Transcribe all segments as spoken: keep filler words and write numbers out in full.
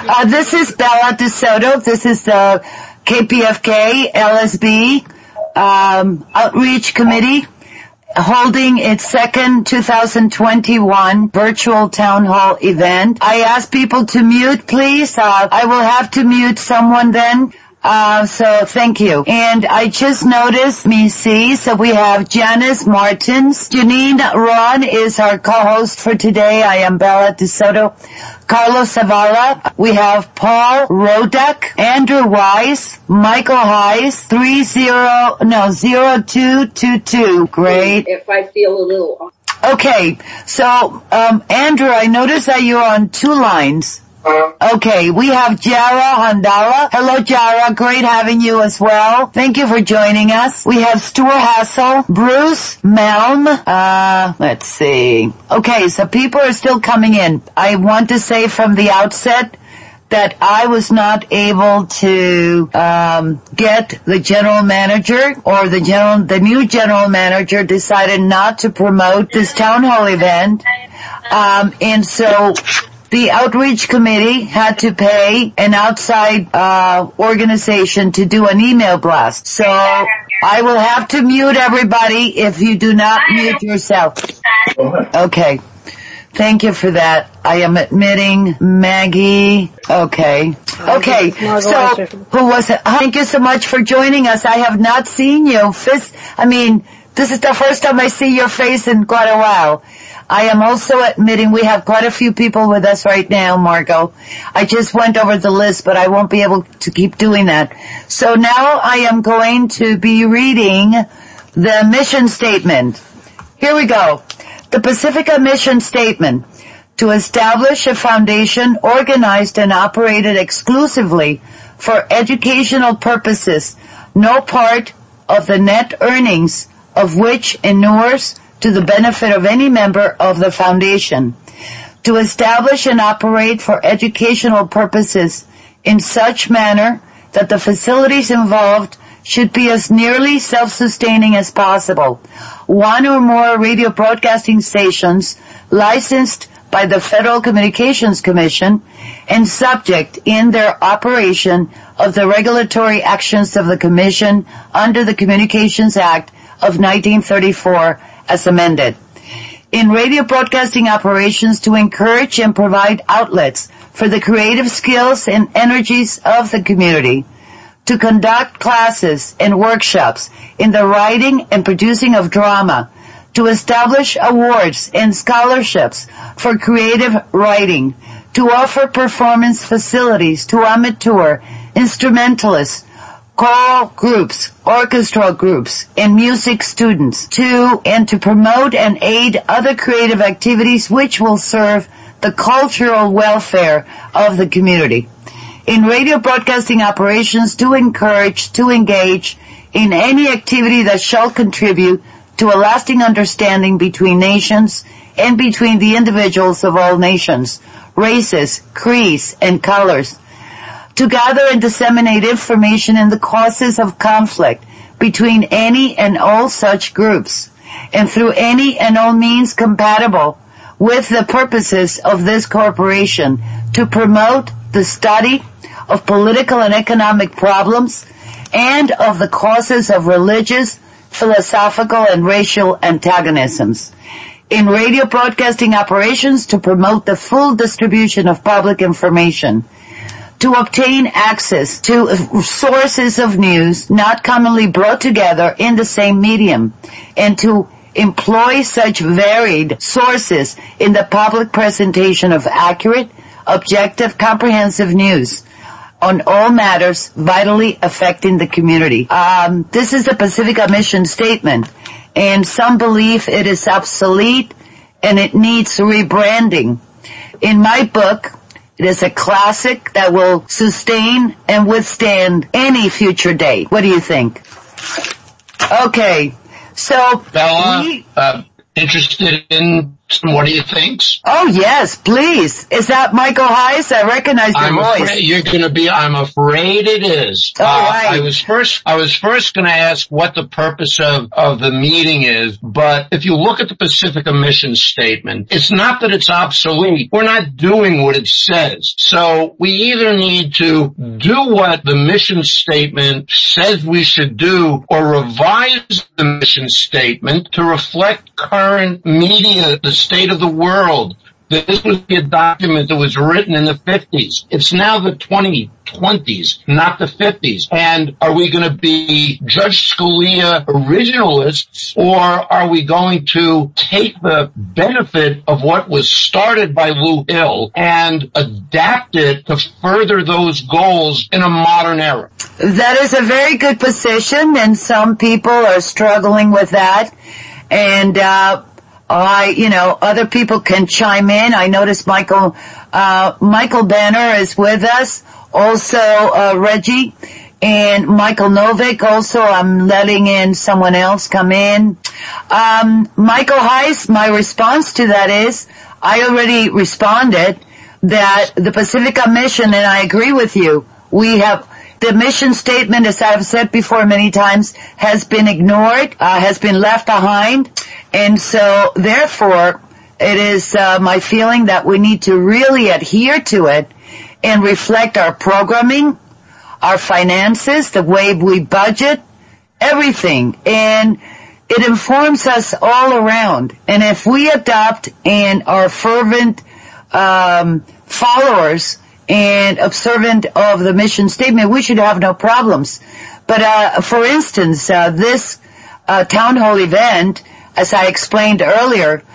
Uh, this is Bella DeSoto. This is the K P F K L S B um, Outreach Committee holding its second two thousand twenty-one virtual town hall event. I ask people to mute, please. Uh, I will have to mute someone then. Uh, so thank you. And I just noticed, me see, so we have Janice Martins. Janine Ron is our co-host for today. I am Bella DeSoto. Carlos Zavala. We have Paul Rodak, Andrew Wise, Michael Hayes, three zero, no, zero two two two. Great. If I feel a little... Okay, so, um, Andrew, I noticed that you're on two lines. Okay, we have Jara Handala. Hello, Jara. Great having you as well. Thank you for joining us. We have Stuart Hassel, Bruce Melm. Uh, let's see. Okay, so people are still coming in. I want to say from the outset that I was not able to um get the general manager or the general the new general manager decided not to promote this town hall event. Um and so the outreach committee had to pay an outside uh organization to do an email blast. So I will have to mute everybody if you do not mute yourself. Okay. Thank you for that. I am admitting Maggie. Okay. Okay. So, who was it? Thank you so much for joining us. I have not seen you. Fist, I mean, this is the first time I see your face in quite a while. I am also admitting we have quite a few people with us right now, Margot. I just went over the list, but I won't be able to keep doing that. So now I am going to be reading the mission statement. Here we go. The Pacifica mission statement: to establish a foundation organized and operated exclusively for educational purposes, no part of the net earnings of which inures to the benefit of any member of the foundation. To establish and operate for educational purposes in such manner that the facilities involved should be as nearly self-sustaining as possible. One or more radio broadcasting stations licensed by the Federal Communications Commission and subject in their operation of the regulatory actions of the Commission under the Communications Act of nineteen thirty-four as amended. In radio broadcasting operations, to encourage and provide outlets for the creative skills and energies of the community. To conduct classes and workshops in the writing and producing of drama, to establish awards and scholarships for creative writing, to offer performance facilities to amateur instrumentalists, choral groups, orchestral groups, and music students, to and to promote and aid other creative activities which will serve the cultural welfare of the community. In radio broadcasting operations, to encourage, to engage in any activity that shall contribute to a lasting understanding between nations and between the individuals of all nations, races, creeds, and colors. To gather and disseminate information in the causes of conflict between any and all such groups, and through any and all means compatible with the purposes of this corporation, to promote the study of political and economic problems and of the causes of religious, philosophical, and racial antagonisms. In radio broadcasting operations, to promote the full distribution of public information, to obtain access to sources of news not commonly brought together in the same medium, and to employ such varied sources in the public presentation of accurate, objective, comprehensive news on all matters vitally affecting the community. Um, this is the Pacifica mission statement, and some believe it is obsolete and it needs rebranding. In my book, it is a classic that will sustain and withstand any future day. What do you think? Okay, so... Bella, we, uh, interested in What do you think? Oh, yes, please. Is that Michael Heiss? I recognize your I'm voice. Afraid you're going to be, I'm afraid it is. All uh, right. I was first, I was first going to ask what the purpose of, of the meeting is, but if you look at the Pacifica mission statement, it's not that it's obsolete. We're not doing what it says. So we either need to do what the mission statement says we should do or revise the mission statement to reflect current media, the state of the world. This was a document that was written in the fifties. It's now the twenty twenties, not the fifties. And are we going to be Judge Scalia originalists, or are we going to take the benefit of what was started by Lou Hill and adapt it to further those goals in a modern era? That is a very good position, and some people are struggling with that. And, uh, I, you know, other people can chime in. I noticed Michael, uh, Michael Banner is with us. Also, uh, Reggie and Michael Novick. Also, I'm letting in someone else come in. Um, Michael Heiss, my response to that is, I already responded that the Pacifica mission, and I agree with you, we have, the mission statement, as I've said before many times, has been ignored, uh, has been left behind. And so, therefore, it is uh, my feeling that we need to really adhere to it and reflect our programming, our finances, the way we budget, everything. And it informs us all around. And if we adopt and are fervent um, followers and observant of the mission statement, we should have no problems. But uh, for instance, uh, this uh, town hall event, as I explained earlier,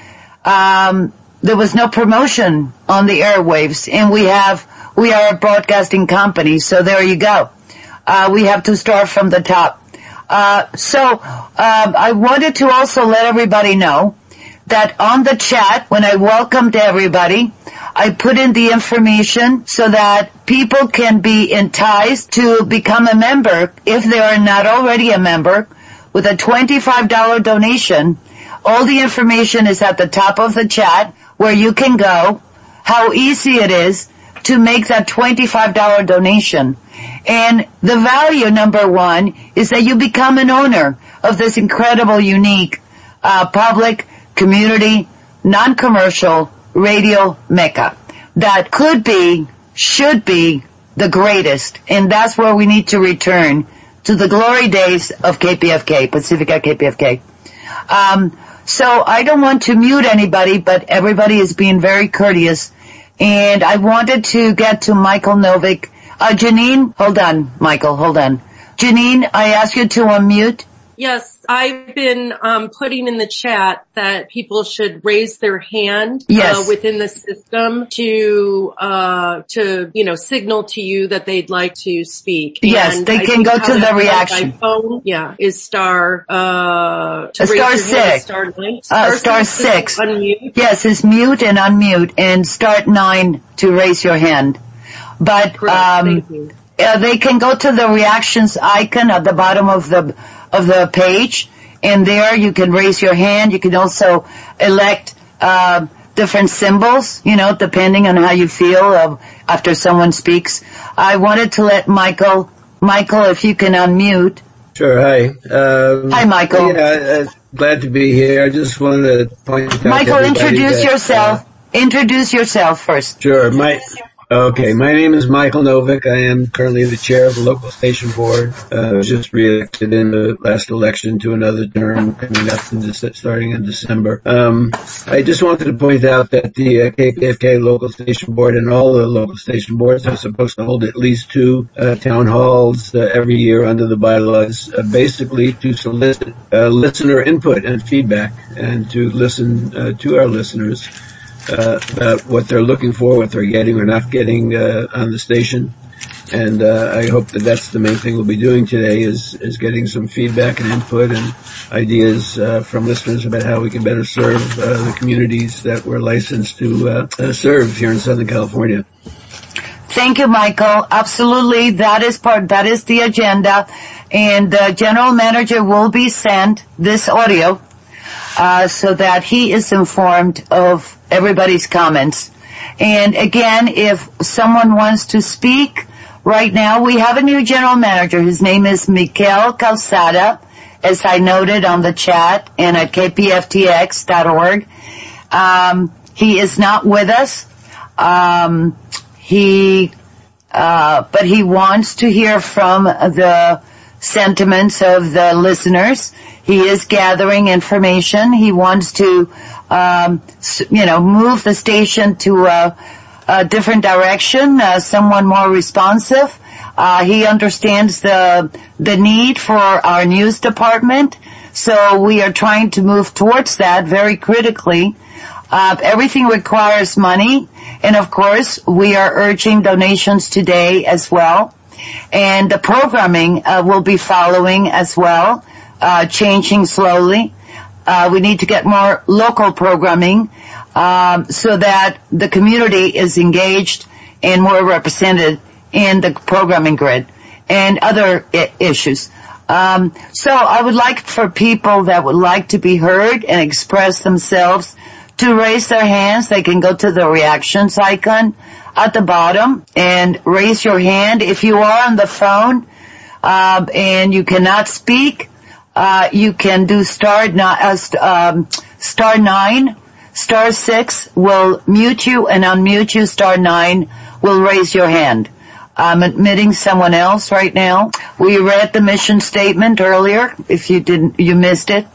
um, there was no promotion on the airwaves, and we have, we are a broadcasting company, so there you go. Uh, we have to start from the top. Uh, so, um, I wanted to also let everybody know that on the chat, when I welcomed everybody, I put in the information so that people can be enticed to become a member if they are not already a member with a twenty-five dollars donation. All the information is at the top of the chat where you can go, how easy it is to make that twenty-five dollars donation. And the value, number one, is that you become an owner of this incredible, unique, uh, public, community, non-commercial radio mecca that could be, should be the greatest. And that's where we need to return to the glory days of K P F K, Pacifica K P F K. Um, So I don't want to mute anybody, but everybody is being very courteous. And I wanted to get to Michael Novick. Uh, Janine, hold on, Michael, hold on. Janine, I ask you to unmute. Yes, I've been um, putting in the chat that people should raise their hand yes. uh, within the system to, uh, to, you know, signal to you that they'd like to speak. Yes, and they I can go to the reaction. Phone, yeah, is star, uh, to star six. Star nine. Star, uh, star six. six. Unmute. Yes, it's mute and unmute and start nine to raise your hand. But, Correct. um, Thank you. Uh, they can go to the reactions icon at the bottom of the of the page, and there you can raise your hand. You can also elect uh, different symbols, you know, depending on how you feel uh, after someone speaks. I wanted to let Michael, Michael, if you can unmute. Sure. Hi. Um, hi, Michael. Yeah, uh, glad to be here. I just wanted to point out. Michael, introduce that, yourself. Uh, introduce yourself first. Sure. My. Okay, my name is Michael Novick. I am currently the chair of the local station board. Uh, I was just re-elected in the last election to another term coming up in this, starting in December. Um, I just wanted to point out that the uh, K P F K local station board and all the local station boards are supposed to hold at least two uh, town halls uh, every year under the bylaws, uh, basically to solicit uh, listener input and feedback and to listen uh, to our listeners. Uh, about what they're looking for, what they're getting or not getting uh, on the station. And uh, I hope that that's the main thing we'll be doing today is, is getting some feedback and input and ideas uh, from listeners about how we can better serve uh, the communities that we're licensed to uh, uh, serve here in Southern California. Thank you, Michael. Absolutely. That is part, that is the agenda. And the general manager will be sent this audio uh, so that he is informed of everybody's comments. And again, if someone wants to speak right now, we have a new general manager. His name is Mikel Calzada, as I noted on the chat and at K P F T X dot org. Um, he is not with us. Um, he, uh, but he wants to hear from the sentiments of the listeners. He is gathering information. He wants to, um, you know, move the station to a, a different direction, uh, someone more responsive. Uh, he understands the, the need for our news department. So we are trying to move towards that very critically. Uh, everything requires money. And of course, we are urging donations today as well. And the programming, uh, will be following as well, uh, changing slowly. Uh, we need to get more local programming, um, so that the community is engaged and more represented in the programming grid and other I- issues. Um, so I would like for people that would like to be heard and express themselves to raise their hands. They can go to the reactions icon at the bottom and raise your hand. If you are on the phone, um, and you cannot speak, uh, you can do star, uh, um, star nine, star six will mute you, and unmute you. Star nine will raise your hand. I'm admitting someone else right now. We read the mission statement earlier. If you didn't, you missed it.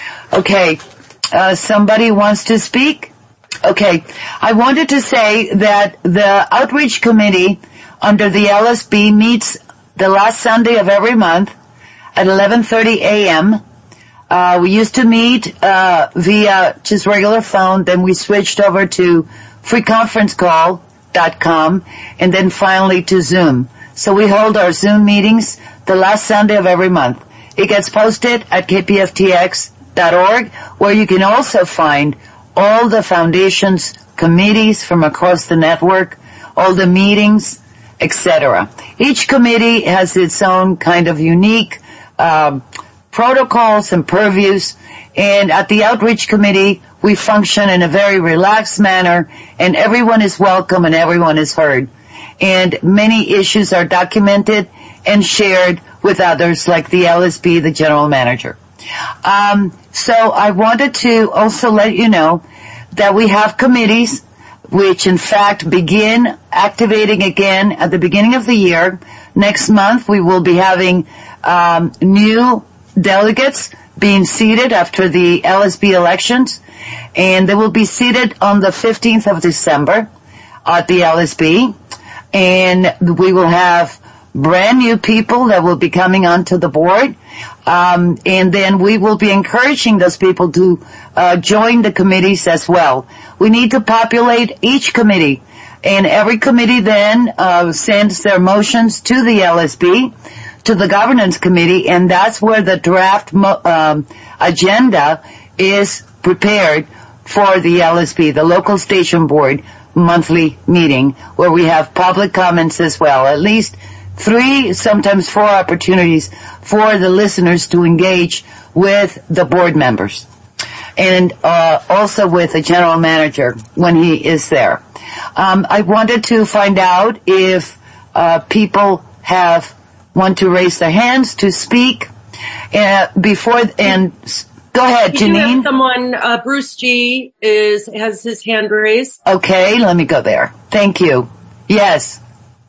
Okay. Uh, somebody wants to speak? Okay. I wanted to say that the outreach committee under the L S B meets the last Sunday of every month at eleven thirty a.m. Uh, we used to meet, uh, via just regular phone, then we switched over to free conference call dot com and then finally to Zoom. So we hold our Zoom meetings the last Sunday of every month. It gets posted at K P F T X dot org, where you can also find all the foundation's committees from across the network, all the meetings, et cetera. Each committee has its own kind of unique um, protocols and purviews, and at the outreach committee, we function in a very relaxed manner, and everyone is welcome and everyone is heard. And many issues are documented and shared with others, like the L S B, the general manager. Um, so I wanted to also let you know that we have committees which in fact begin activating again at the beginning of the year. Next month we will be having um, new delegates being seated after the L S B elections, and they will be seated on the fifteenth of December at the L S B, and we will have brand new people that will be coming onto the board, um, and then we will be encouraging those people to uh, join the committees as well. We need to populate each committee, and every committee then uh, sends their motions to the L S B, to the governance committee, and that's where the draft mo- um, agenda is prepared for the L S B, the local station board monthly meeting, where we have public comments as well. At least three, sometimes four opportunities for the listeners to engage with the board members, and uh, also with the general manager when he is there. Um, I wanted to find out if uh, people have want to raise their hands to speak uh, before, and go ahead, you Janine. Have someone, uh, Bruce G. is has his hand raised. Okay, let me go there. Thank you. Yes.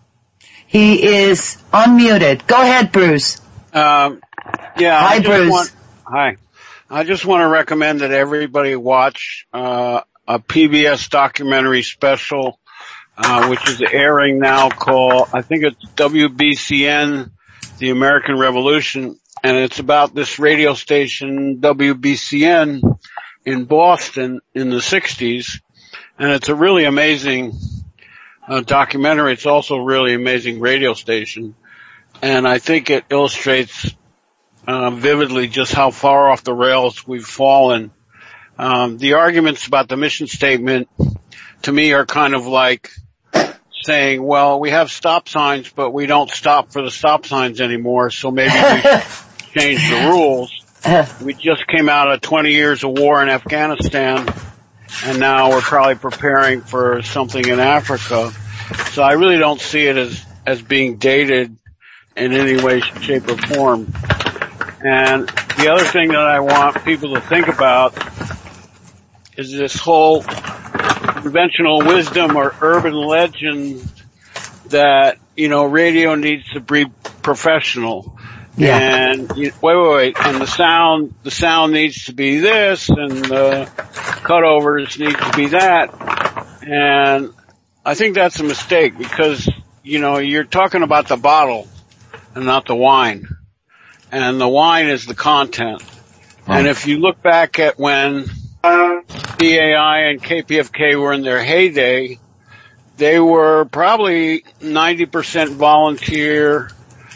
He is unmuted. Go ahead, Bruce. Um, yeah. Hi, I just Bruce. Want, hi. I just want to recommend that everybody watch uh, a P B S documentary special, uh, which is airing now, called, I think it's W B C N, The American Revolution, and it's about this radio station, W B C N, in Boston in the sixties, and it's a really amazing uh, documentary. It's also a really amazing radio station, and I think it illustrates uh, vividly just how far off the rails we've fallen. Um, the arguments about the mission statement, to me, are kind of like saying, well, we have stop signs, but we don't stop for the stop signs anymore, so maybe we should change the rules. Uh, we just came out of twenty years of war in Afghanistan, and now we're probably preparing for something in Africa. So I really don't see it as, as being dated in any way, shape, or form. And the other thing that I want people to think about is this whole conventional wisdom or urban legend that, you know, radio needs to be professional. Yeah. And you, wait, wait, wait. And the sound, the sound needs to be this, and the cutovers need to be that. And I think that's a mistake because, you know, you're talking about the bottle and not the wine. And the wine is the content. Right. And if you look back at when D A I and K P F K were in their heyday, they were probably ninety percent volunteer,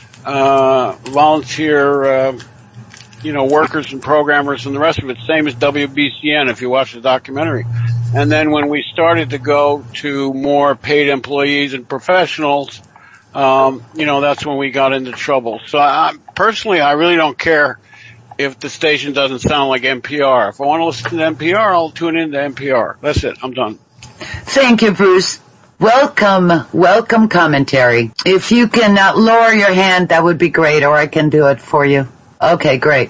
uh, volunteer, uh, you know, workers and programmers and the rest of it. Same as W B C N if you watch the documentary. And then when we started to go to more paid employees and professionals, Um, you know, that's when we got into trouble. So I, personally, I really don't care if the station doesn't sound like N P R. If I want to listen to N P R, I'll tune in to N P R. That's it. I'm done. Thank you, Bruce. Welcome, welcome commentary. If you can uh, lower your hand, that would be great, or I can do it for you. Okay, great.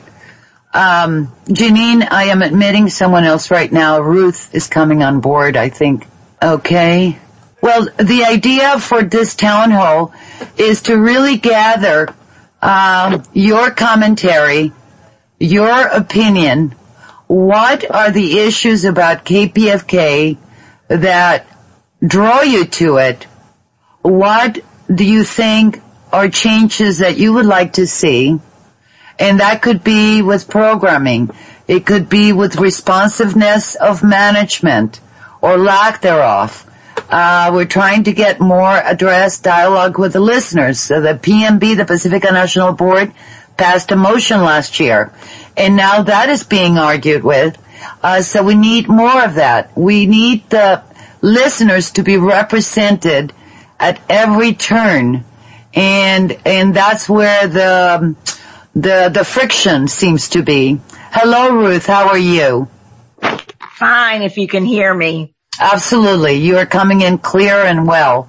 Um, Janine, I am admitting someone else right now. Ruth is coming on board, I think. Okay. Well, the idea for this town hall is to really gather um, your commentary, your opinion. What are the issues about K P F K that draw you to it? What do you think are changes that you would like to see? And that could be with programming. It could be with responsiveness of management or lack thereof. Uh, we're trying to get more addressed dialogue with the listeners. So the P M B, the Pacifica National Board, passed a motion last year. And now that is being argued with. Uh, so we need more of that. We need the listeners to be represented at every turn. And, and that's where the, the, the friction seems to be. Hello, Ruth. How are you? Fine, if you can hear me. Absolutely. You are coming in clear and well.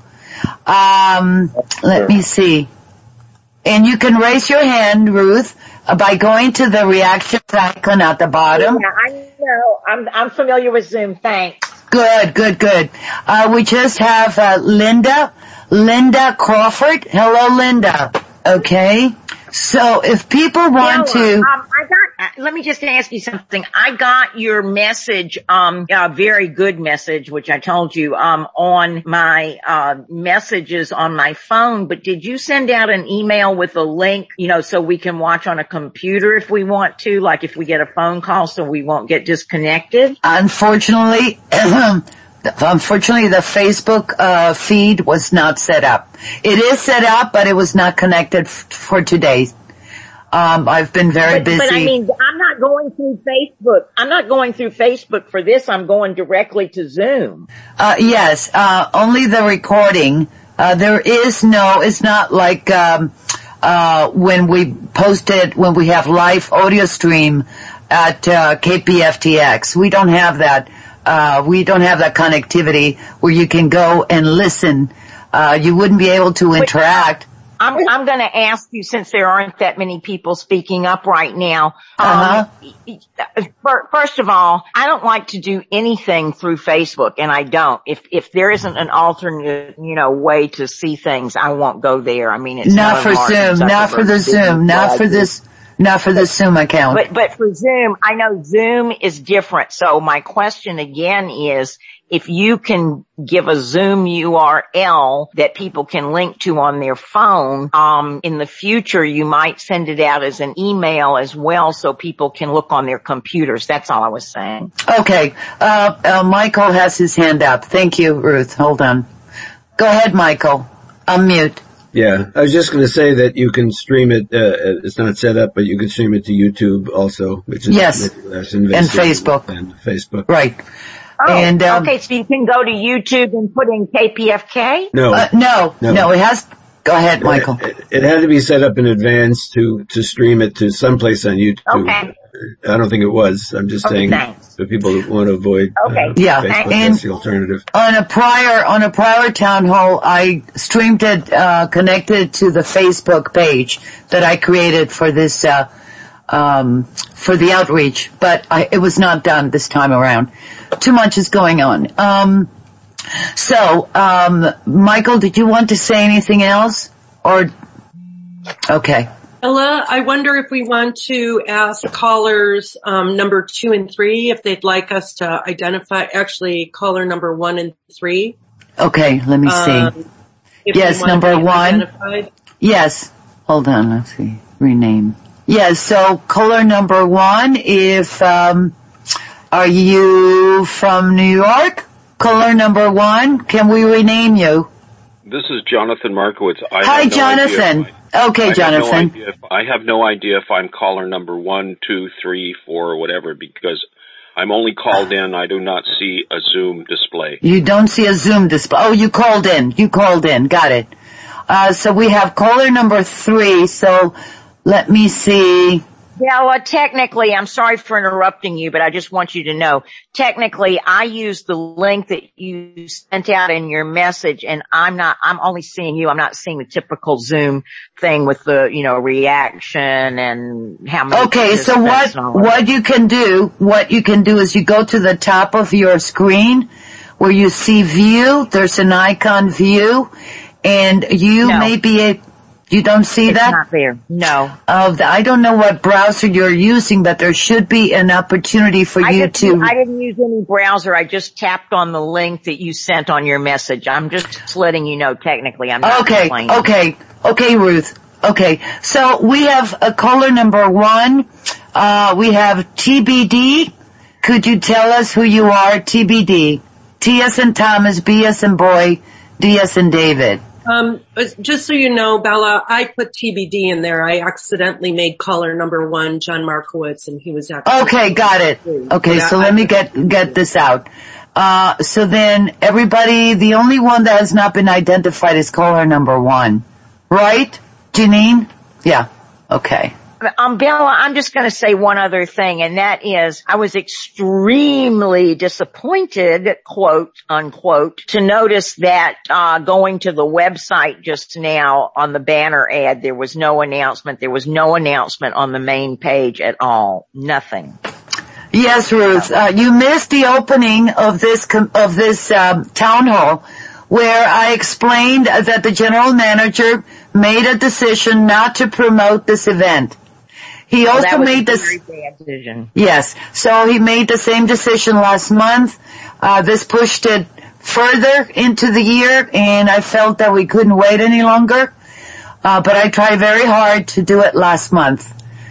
Um, let me see. And you can raise your hand, Ruth, uh, by going to the reaction icon at the bottom. Yeah, I know. I'm, I'm familiar with Zoom. Thanks. Good, good, good. Uh, we just have, uh, Linda, Linda Crawford. Hello, Linda. Okay. So if people want Now, to... Um, I got, let me just ask you something. I got your message, um, a very good message, which I told you, um, on my, uh, messages on my phone, but did you send out an email with a link, you know, so we can watch on a computer if we want to, like if we get a phone call so we won't get disconnected? Unfortunately, Unfortunately, the Facebook uh feed was not set up. It is set up, but it was not connected f- for today. Um, I've been very but, busy. But I mean, I'm not going through Facebook. I'm not going through Facebook for this. I'm going directly to Zoom. Uh, yes, uh, only the recording. Uh, there is no, it's not like, um, uh, when we post it, when we have live audio stream at, uh, K P F T X. We don't have that. Uh, we don't have that connectivity where you can go and listen. Uh, you wouldn't be able to interact. I'm, I'm going to ask you, since there aren't that many people speaking up right now. Uh-huh. Um, first of all, I don't like to do anything through Facebook, and I don't. If if there isn't an alternate, you know, way to see things, I won't go there. I mean, it's not for Zoom, not for the Zoom, not for this. Not for the Zoom account. But, but for Zoom, I know Zoom is different. So my question again is, if you can give a Zoom U R L that people can link to on their phone, um, in the future, you might send it out as an email as well so people can look on their computers. That's all I was saying. Okay. Uh, uh Michael has his hand up. Thank you, Ruth. Hold on. Go ahead, Michael. Unmute. Yeah, I was just going to say that you can stream it. Uh, it's not set up, but you can stream it to YouTube also, which is yes, less and Facebook, and Facebook, right? Oh, and um, okay, so you can go to YouTube and put in K P F K. No, uh, no, no, no. It has. Go ahead, Michael. It, it, it had to be set up in advance to to stream it to someplace on YouTube. Okay. I don't think it was. I'm just Okay, saying thanks. for people that want to avoid Okay. uh, Yeah, Facebook, and- that's the alternative. On a prior, on a prior town hall, I streamed it, uh, connected to the Facebook page that I created for this, uh, um, for the outreach, but I, it was not done this time around. Too much is going on. Um, so, um, Michael, did you want to say anything else? Or, okay. Ella, I wonder if we want to ask callers um, number two and three if they'd like us to identify, actually caller number one and three. Okay, let me see. Um, if Yes, they want number to be one. identified. Yes. Hold on, let's see. Rename. Yes, so caller number one, if, um, are you from New York? Caller number one, can we rename you? This is Jonathan Markowitz. I Hi, have no Jonathan. idea if I, Okay, I Jonathan. Have no idea if, I have no idea if I'm caller number one, two, three, four, or whatever, because I'm only called in. I do not see a Zoom display. You don't see a Zoom display. Oh, you called in. You called in. Got it. Uh, so we have caller number three, so let me see. Yeah, well, technically, I'm sorry for interrupting you, but I just want you to know, technically, I used the link that you sent out in your message, and I'm not, I'm only seeing you. I'm not seeing the typical Zoom thing with the, you know, reaction and how many. Okay, so what, participants and all that. what you can do, what you can do is you go to the top of your screen where you see view, there's an icon view, and you No. may be a, you don't see It's that? not there. No. Of the, I don't know what browser you're using, but there should be an opportunity for I you didn't, to. I didn't use any browser. I just tapped on the link that you sent on your message. I'm just letting you know technically. I'm not Okay, complaining. okay, okay, Ruth. Okay, so we have a caller number one. Uh, we have T B D. Could you tell us who you are? T B D. T as in Thomas, B as in boy, D as in David. Um, just so you know, Bella, I put T B D in there. I accidentally made caller number one John Markowitz, and he was actually. Okay, got it. Okay, Yeah, so I- let me get get this out. Uh, so then everybody, the only one that has not been identified is caller number one, right? Janine? Yeah. Okay. Um, Bella, I'm just going to say one other thing, and that is I was extremely disappointed, quote, unquote, to notice that uh going to the website just now on the banner ad, there was no announcement. There was no announcement on the main page at all. Nothing. Yes, Ruth, uh, you missed the opening of this com- of this um, town hall, where I explained that the general manager made a decision not to promote this event. He Well, also that was made a this. very bad decision. Yes, so he made the same decision last month. Uh, this pushed it further into the year, and I felt that we couldn't wait any longer. Uh, but I tried very hard to do it last month.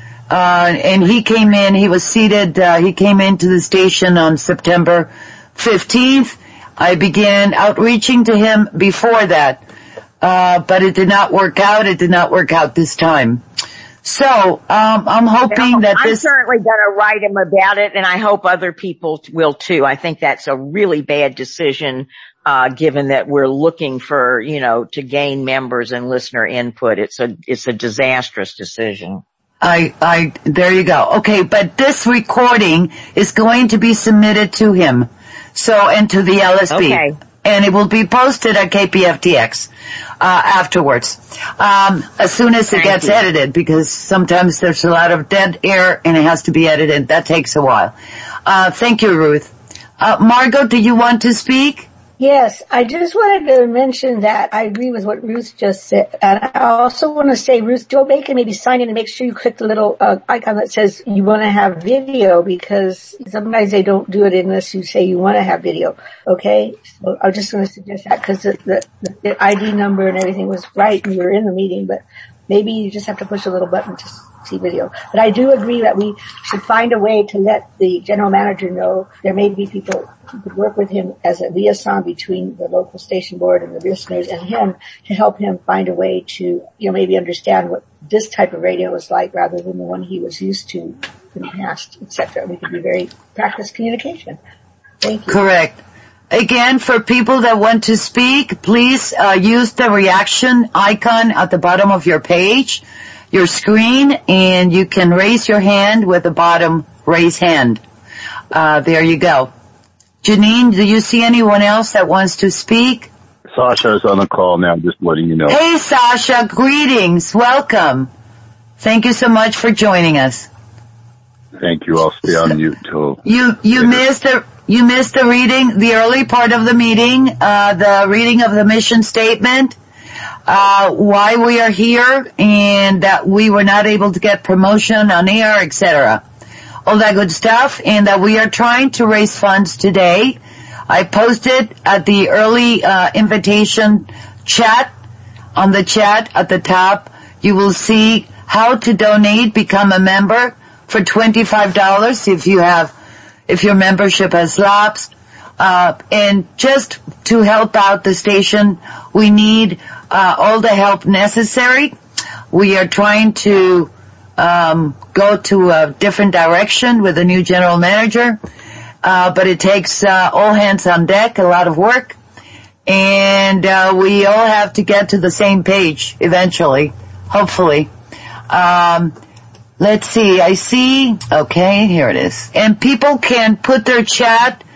Uh, and he came in, he was seated, uh, he came into the station on September fifteenth. I began outreaching to him before that. Uh, but it did not work out. It did not work out this time. So, um, I'm hoping that I'm this... certainly going to write him about it, and I hope other people t- will too. I think that's a really bad decision, uh, given that we're looking for, you know, to gain members and listener input. It's a, it's a disastrous decision. I, I, there you go. Okay, but this recording is going to be submitted to him. So, and to the L S B. Okay. And it will be posted at K P F T X, uh, afterwards. Um, as soon as it Thank gets you. edited, because sometimes there's a lot of dead air and it has to be edited. That takes a while. Uh, thank you, Ruth. Uh, Margot, do you want to speak? Yes, I just wanted to mention that I agree with what Ruth just said. And I also want to say, Ruth, go back and maybe sign in and make sure you click the little uh, icon that says you want to have video, because sometimes they don't do it unless you say you want to have video. Okay? So I was just going to suggest that, because the, the, the I D number and everything was right and you were in the meeting, but maybe you just have to push a little button to see video. But I do agree that we should find a way to let the general manager know there may be people who could work with him as a liaison between the local station board and the listeners and him, to help him find a way to, you know, maybe understand what this type of radio is like rather than the one he was used to in the past, et cetera. We could be very practice communication. Thank you. Correct. Again, for people that want to speak, please uh, use the reaction icon at the bottom of your page. your screen, and you can raise your hand with the bottom raise hand. Uh, there you go. Janine, do you see anyone else that wants to speak? Sasha is on the call now, just letting you know. Hey, Sasha, greetings. Welcome. Thank you so much for joining us. Thank you. I'll stay on mute till... You, you later. missed the, you missed the reading, the early part of the meeting, uh, the reading of the mission statement, uh, why we are here, and that we were not able to get promotion on air, et cetera. All that good stuff, and that we are trying to raise funds today. I posted at the early uh, invitation chat, on the chat at the top, you will see how to donate, become a member for twenty-five dollars if you have, if your membership has lapsed. Uh, and just to help out the station, we need uh, all the help necessary. We are trying to um go to a different direction with a new general manager, uh but it takes uh all hands on deck, a lot of work, and uh we all have to get to the same page eventually, hopefully. Um let's see, I see, okay, here it is. And people can put their chat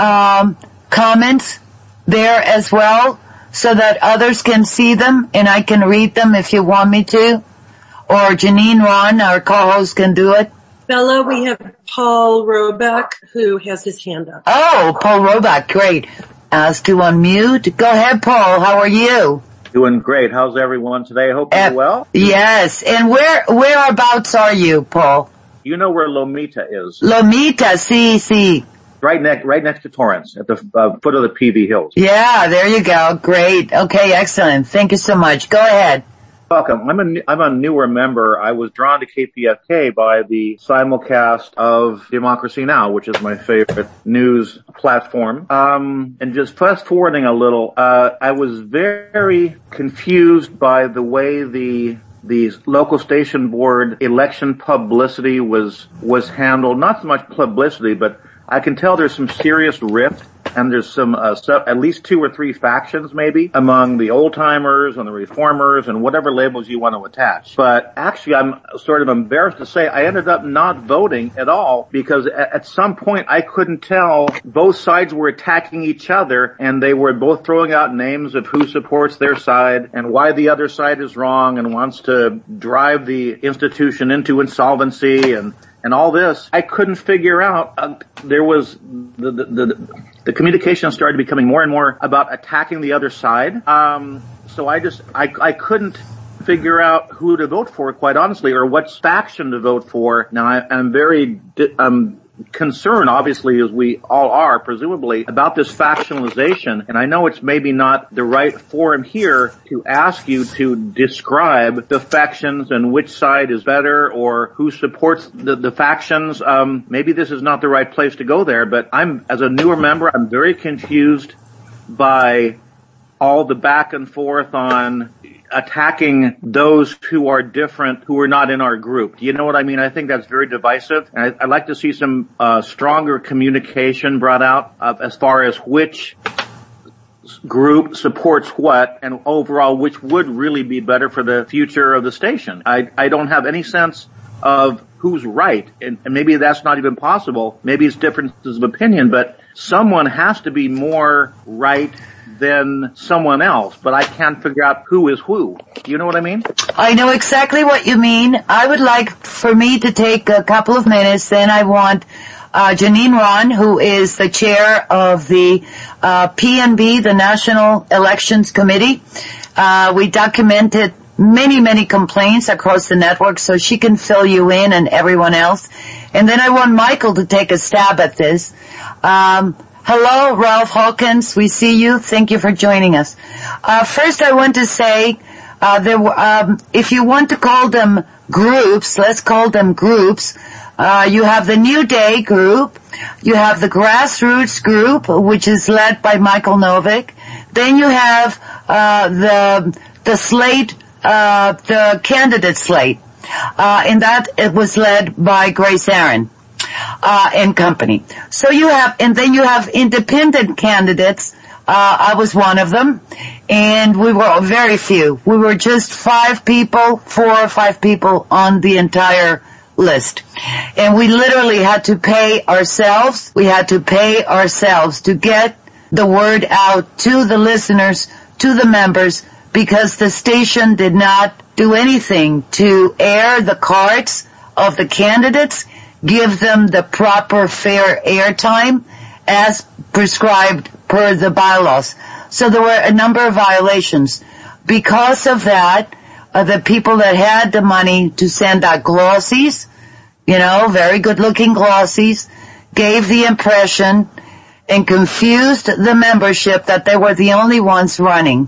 um comments there as well so that others can see them and I can read them if you want me to. Or Janine Ron, our co-host, can do it. Bella, we have Paul Roback who has his hand up. Oh, Paul Roback, great. Asked to unmute. Go ahead, Paul. How are you? Doing great. How's everyone today? I hope you're uh, well. Yes. And where whereabouts are you, Paul? You know where Lomita is. Lomita, sí, sí. Right next, right next to Torrance, at the uh, foot of the P V Hills. Yeah, there you go. Great. Okay, excellent. Thank you so much. Go ahead. Welcome. I'm a, I'm a newer member. I was drawn to K P F K by the simulcast of Democracy Now!, which is my favorite news platform. Um, and just fast forwarding a little, uh, I was very confused by the way the the local station board election publicity was was handled. Not so much publicity, but I can tell there's some serious rift. And there's some, uh, so, at least two or three factions maybe among the old timers and the reformers and whatever labels you want to attach. But actually I'm sort of embarrassed to say I ended up not voting at all because at, at some point I couldn't tell. Both sides were attacking each other and they were both throwing out names of who supports their side and why the other side is wrong and wants to drive the institution into insolvency and And all this, I couldn't figure out. Uh, there was the, the the the communication started becoming more and more about attacking the other side. Um, so I just I I couldn't figure out who to vote for, quite honestly, or what faction to vote for. Now I, I'm very um concerned, obviously, as we all are, presumably, about this factionalization. And I know it's maybe not the right forum here to ask you to describe the factions and which side is better or who supports the, the factions. Um, maybe this is not the right place to go there, but I'm, as a newer member, I'm very confused by all the back and forth on attacking those who are different, who are not in our group. Do you know what I mean? I think that's very divisive. And I, I'd like to see some uh, stronger communication brought out uh, as far as which group supports what and overall which would really be better for the future of the station. I, I don't have any sense of who's right, and, and maybe that's not even possible. Maybe it's differences of opinion, but someone has to be more right than someone else, but I can't figure out who is who. Do you know what I mean? I know exactly what you mean. I would like for me to take a couple of minutes, then I want uh Janine Ron, who is the chair of the uh P N B, the National Elections Committee. Uh we documented many, many complaints across the network, so she can fill you in and everyone else. And then I want Michael to take a stab at this. Um Hello, Ralph Hawkins. We see you. Thank you for joining us. Uh, first, I want to say, uh, there, um, if you want to call them groups, let's call them groups. Uh, you have the New Day group. You have the Grassroots group, which is led by Michael Novick. Then you have, uh, the, the slate, uh, the candidate slate. Uh, and that, it was led by Grace Aaron. Uh, and company. So you have, and then you have independent candidates, Uh, I was one of them, and we were very few. We were just five people, four or five people on the entire list. And we literally had to pay ourselves, we had to pay ourselves to get the word out to the listeners, to the members, because the station did not do anything to air the cards of the candidates, give them the proper fair airtime as prescribed per the bylaws. So there were a number of violations. Because of that, uh, the people that had the money to send out glossies, you know, very good-looking glossies, gave the impression and confused the membership that they were the only ones running,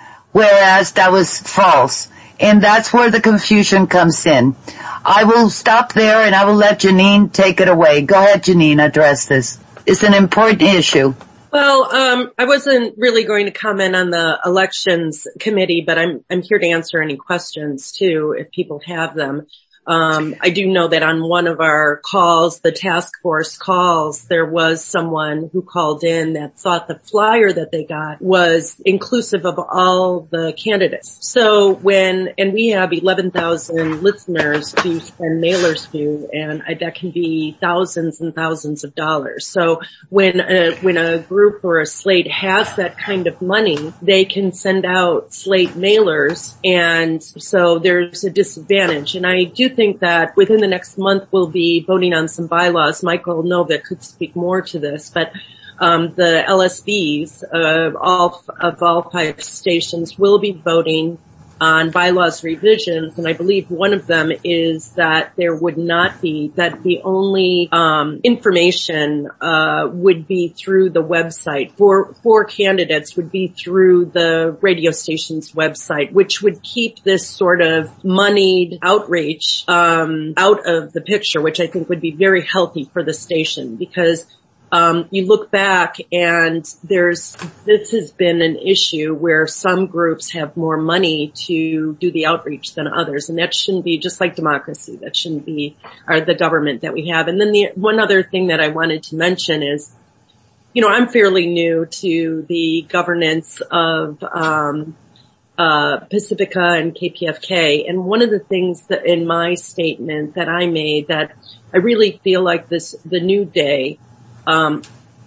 whereas that was false. And that's where the confusion comes in. I will stop there and I will let Janine take it away. Go ahead, Janine, address this. It's an important issue. Well, um, I wasn't really going to comment on the elections committee, but I'm, I'm here to answer any questions too, if people have them. Um, I do know that on one of our calls, the task force calls, there was someone who called in that thought the flyer that they got was inclusive of all the candidates. So when, and we have eleven thousand listeners to send mailers to, and I, that can be thousands and thousands of dollars. So when a, when a group or a slate has that kind of money, they can send out slate mailers, and so there's a disadvantage. And I do think that within the next month we'll be voting on some bylaws. Michael Novick could speak more to this, but um, the L S Bs uh, all of all five stations will be voting on bylaws revisions, and I believe one of them is that there would not be, that the only um information uh would be through the website for for candidates would be through the radio station's website, which would keep this sort of moneyed outreach um out of the picture, which I think would be very healthy for the station, because Um, you look back and there's, this has been an issue where some groups have more money to do the outreach than others. And that shouldn't be, just like democracy, that shouldn't be, or the government that we have. And then the, one other thing that I wanted to mention is, you know, I'm fairly new to the governance of, um, uh, Pacifica and K P F K. And one of the things that in my statement that I made that I really feel like this, the new day, Um,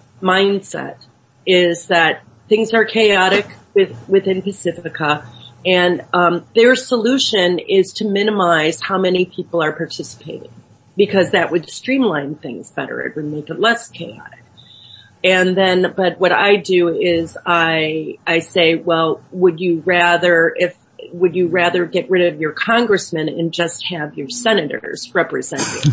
mindset is that things are chaotic with, within Pacifica, and um, their solution is to minimize how many people are participating, because that would streamline things better. It would make it less chaotic. And then, but what I do is I I say, well, would you rather if would you rather get rid of your congressman and just have your senators represent you?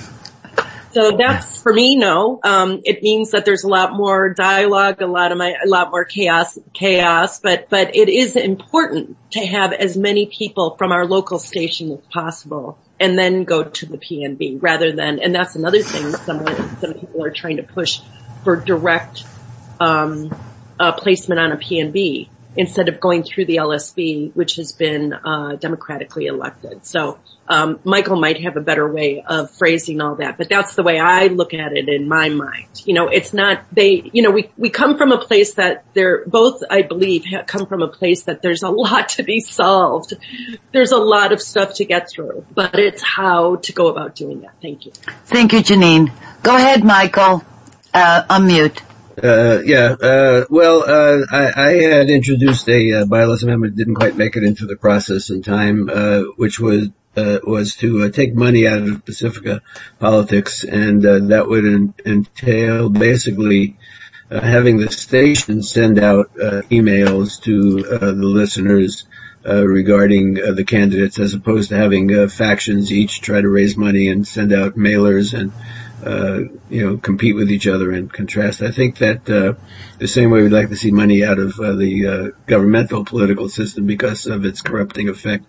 So that's, for me, no. Um, it means that there's a lot more dialogue, a lot of my, a lot more chaos, chaos, but, but it is important to have as many people from our local station as possible and then go to the P N B rather than, and that's another thing someone, some people are trying to push for direct, um, uh, placement on a P N B instead of going through the L S B, which has been, uh, democratically elected. So, Um, Michael might have a better way of phrasing all that, but that's the way I look at it in my mind. You know, it's not, they, you know, we, we come from a place that they're both, I believe, have come from a place that there's a lot to be solved. There's a lot of stuff to get through, but it's how to go about doing that. Thank you. Thank you, Janine. Go ahead, Michael. Uh, unmute. Uh, yeah, uh, well, uh, I, I had introduced a uh, bylaws amendment, didn't quite make it into the process in time, uh, which was Uh, was to uh, take money out of Pacifica politics, and uh, that would en- entail basically uh, having the station send out uh, emails to uh, the listeners uh, regarding uh, the candidates, as opposed to having uh, factions each try to raise money and send out mailers and uh, you know, compete with each other and contrast. I think that uh, the same way we'd like to see money out of uh, the uh, governmental political system because of its corrupting effect.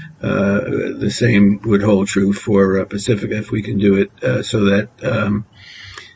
Uh, the same would hold true for uh, Pacifica if we can do it uh, so that um,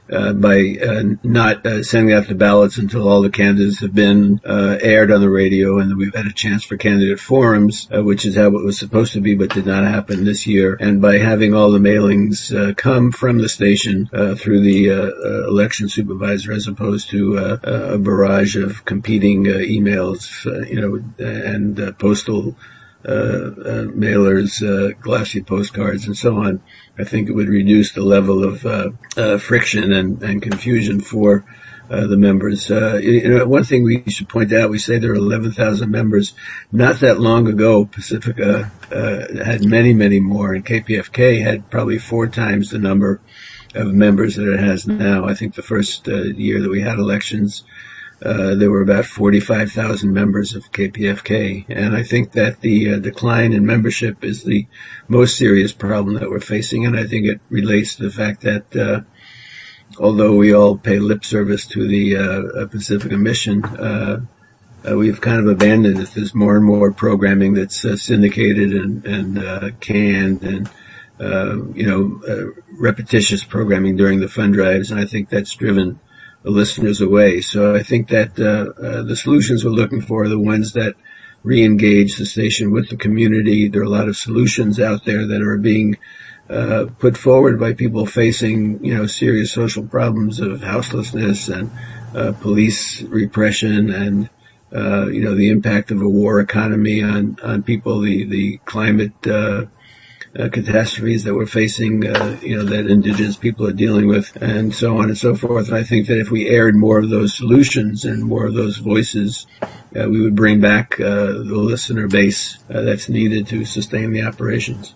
uh, by uh, not uh, sending out the ballots until all the candidates have been uh, aired on the radio, and we've had a chance for candidate forums, uh, which is how it was supposed to be, but did not happen this year. And by having all the mailings uh, come from the station uh, through the uh, uh, election supervisor, as opposed to uh, a barrage of competing uh, emails, uh, you know, and uh, postal uh, uh, mailers, uh, glossy postcards, and so on. I think it would reduce the level of uh, uh, friction and, and confusion for uh, the members. Uh, you know, one thing we should point out, we say there are eleven thousand members. Not that long ago, Pacifica uh, had many, many more, and K P F K had probably four times the number of members that it has now. I think the first uh, year that we had elections, Uh, there were about forty-five thousand members of K P F K, and I think that the uh, decline in membership is the most serious problem that we're facing, and I think it relates to the fact that uh, although we all pay lip service to the uh, Pacifica mission, uh, uh, we've kind of abandoned it. There's more and more programming that's uh, syndicated and, and uh, canned and uh, you know uh, repetitious programming during the fund drives, and I think that's driven the listeners away. So I think that uh, uh, the solutions we're looking for are the ones that re-engage the station with the community. There are a lot of solutions out there that are being uh, put forward by people facing, you know, serious social problems of houselessness and uh, police repression and, uh, you know, the impact of a war economy on, on people, the, the climate uh Uh, catastrophes that we're facing, uh, you know, that indigenous people are dealing with, and so on and so forth. And I think that if we aired more of those solutions and more of those voices, uh, we would bring back uh, the listener base uh, that's needed to sustain the operations.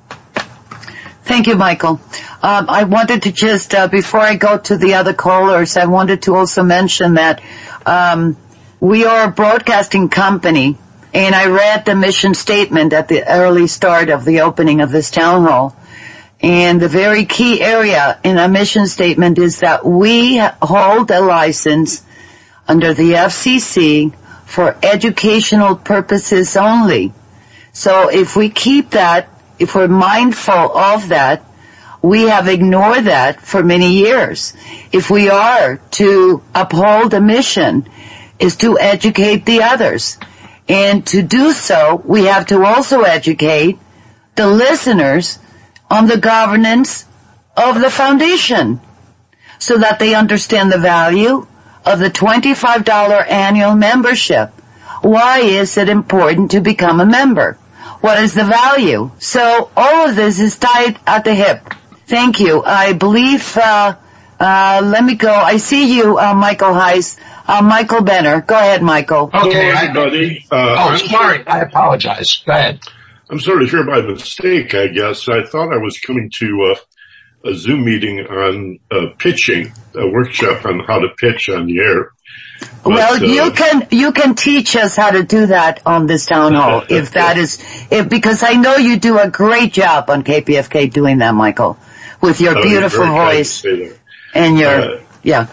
Thank you, Michael. Um, I wanted to just, uh, before I go to the other callers, I wanted to also mention that um, we are a broadcasting company. And I read the mission statement at the early start of the opening of this town hall. And the very key area in our mission statement is that we hold a license under the F C C for educational purposes only. So if we keep that, if we're mindful of that, we have ignored that for many years. If we are to uphold a mission, is to educate the others. And to do so, we have to also educate the listeners on the governance of the foundation so that they understand the value of the twenty-five dollars annual membership. Why is it important to become a member? What is the value? So all of this is tied at the hip. Thank you. I believe, uh, uh, let me go. I see you, uh, Michael Heiss. Uh, Michael Benner. Go ahead, Michael. Okay, everybody. Uh, oh, sorry. I apologize. Go ahead. I'm sort of here by mistake, I guess. I thought I was coming to uh, a Zoom meeting on uh, pitching, a workshop on how to pitch on the air. But, well, uh, you can you can teach us how to do that on this town hall, if that is, if because I know you do a great job on K P F K doing that, Michael, with your oh, beautiful voice and your uh, yeah.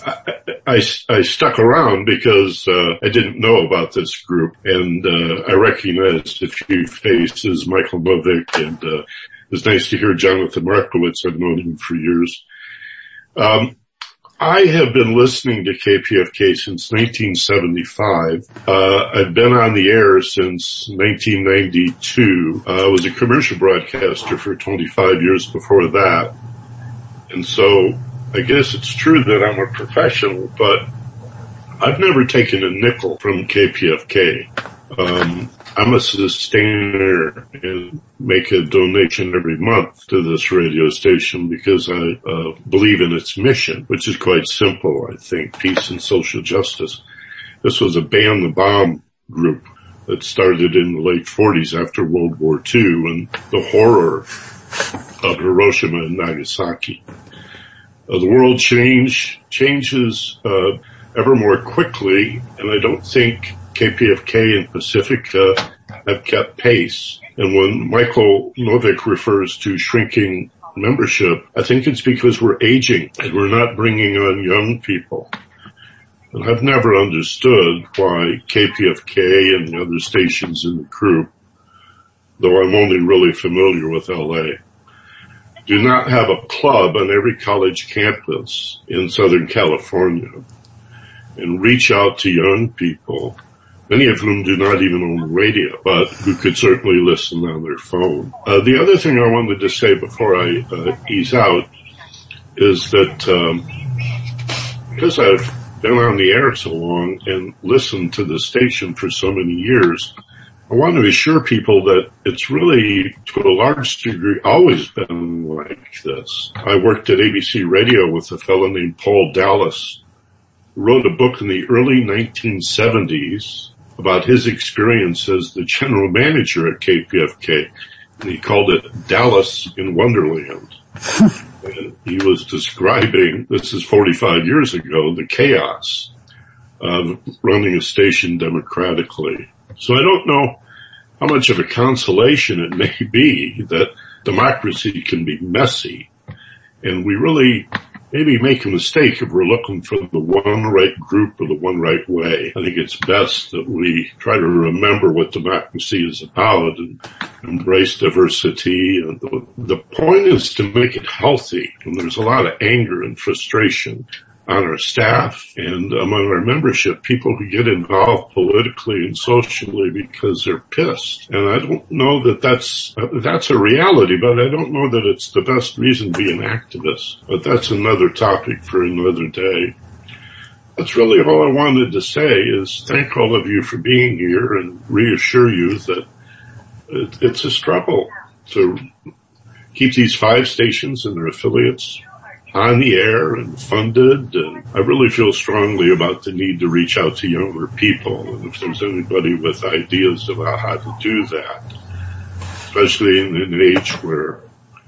I, I stuck around because uh, I didn't know about this group, and uh, I recognized a few faces, Michael Novick, and uh, it was nice to hear Jonathan Markowitz. I've known him for years. Um, I have been listening to K P F K since nineteen seventy-five. Uh, I've been on the air since nineteen ninety-two. Uh, I was a commercial broadcaster for twenty-five years before that, and so I guess it's true that I'm a professional, but I've never taken a nickel from K P F K. Um, I'm a sustainer and make a donation every month to this radio station because I uh, believe in its mission, which is quite simple, I think, peace and social justice. This was a ban the bomb group that started in the late forties after World War Two and the horror of Hiroshima and Nagasaki. Uh, the world change changes uh, ever more quickly, and I don't think K P F K and Pacifica have kept pace. And when Michael Novick refers to shrinking membership, I think it's because we're aging and we're not bringing on young people. And I've never understood why K P F K and the other stations in the group, though I'm only really familiar with L A, do not have a club on every college campus in Southern California and reach out to young people, many of whom do not even own radio, but who could certainly listen on their phone. Uh, the other thing I wanted to say before I uh, ease out is that um, because I've been on the air so long and listened to the station for so many years, I want to assure people that it's really, to a large degree, always been like this. I worked at A B C Radio with a fellow named Paul Dallas, who wrote a book in the early nineteen seventies about his experience as the general manager at K P F K, and he called it Dallas in Wonderland. And he was describing, this is forty-five years ago, the chaos of running a station democratically. So I don't know how much of a consolation it may be that democracy can be messy, and we really maybe make a mistake if we're looking for the one right group or the one right way. I think it's best that we try to remember what democracy is about and embrace diversity. And the, the point is to make it healthy. And there's a lot of anger and frustration on our staff and among our membership, people who get involved politically and socially because they're pissed. And I don't know that that's, that's a reality, but I don't know that it's the best reason to be an activist. But that's another topic for another day. That's really all I wanted to say is thank all of you for being here and reassure you that it, it's a struggle to keep these five stations and their affiliates on the air and funded, and I really feel strongly about the need to reach out to younger people. And if there's anybody with ideas about how to do that, especially in an age where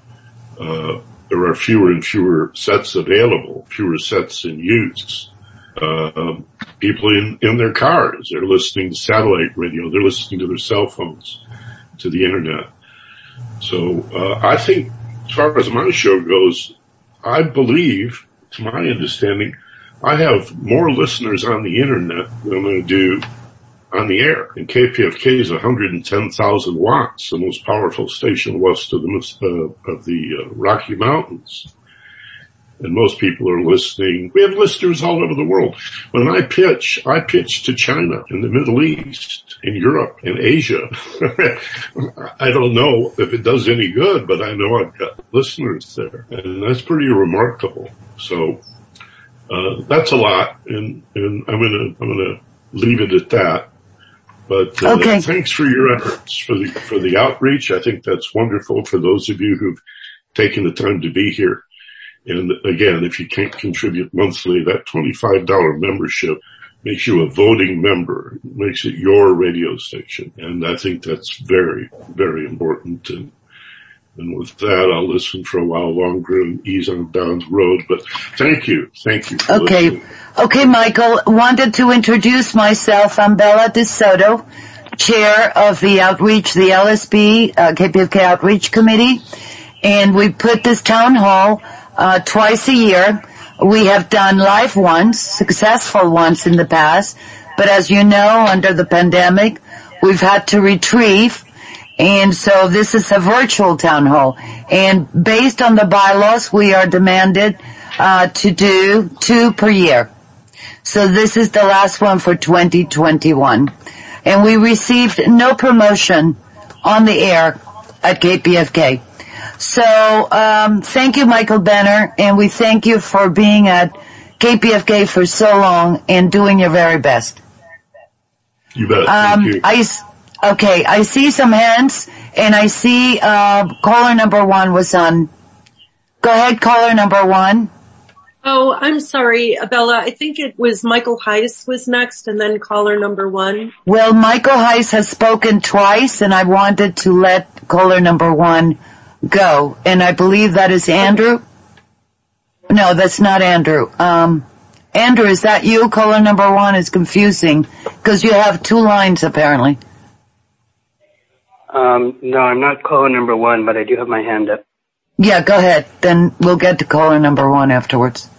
uh there are fewer and fewer sets available, fewer sets in use, uh people in, in their cars, they're listening to satellite radio, they're listening to their cell phones, to the internet. So uh I think as far as my show goes, I believe, to my understanding, I have more listeners on the internet than I do on the air. And K P F K is one hundred ten thousand watts, the most powerful station west of the, uh, of the uh, Rocky Mountains. And most people are listening. We have listeners all over the world. When I pitch, I pitch to China and the Middle East and Europe and Asia. I don't know if it does any good, but I know I've got listeners there. And that's pretty remarkable. So, uh, that's a lot. And, and I'm gonna, I'm gonna leave it at that. But, uh, okay. Thanks for your efforts, for the, for the outreach. I think that's wonderful for those of you who've taken the time to be here. And again, if you can't contribute monthly, that twenty-five dollars membership makes you a voting member. It makes it your radio station. And I think that's very, very important. And, and with that, I'll listen for a while longer and ease on down the road. But thank you. Thank you for Okay. listening. Okay, Michael. Wanted to introduce myself. I'm Bella DeSoto, chair of the outreach, the L S B, uh, K P F K Outreach Committee. And we put this town hall Uh, twice a year. We have done live ones, successful ones in the past, but as you know, under the pandemic, we've had to retrieve, and so this is a virtual town hall. And based on the bylaws, we are demanded uh, to do two per year. So this is the last one for twenty twenty-one. And we received no promotion on the air at K P F K. So, um, thank you, Michael Benner, and we thank you for being at K P F K for so long and doing your very best. You bet. Um, Thank you. I, okay, I see some hands, and I see, uh, caller number one was on. Go ahead, caller number one. Oh, I'm sorry, Bella. I think it was Michael Heiss was next, and then caller number one. Well, Michael Heiss has spoken twice, and I wanted to let caller number one go, and I believe that is Andrew. No, that's not Andrew. Um, Andrew, is that you? Caller number one is confusing because you have two lines apparently. Um, no, I'm not caller number one, but I do have my hand up. Yeah, go ahead. Then we'll get to caller number one afterwards.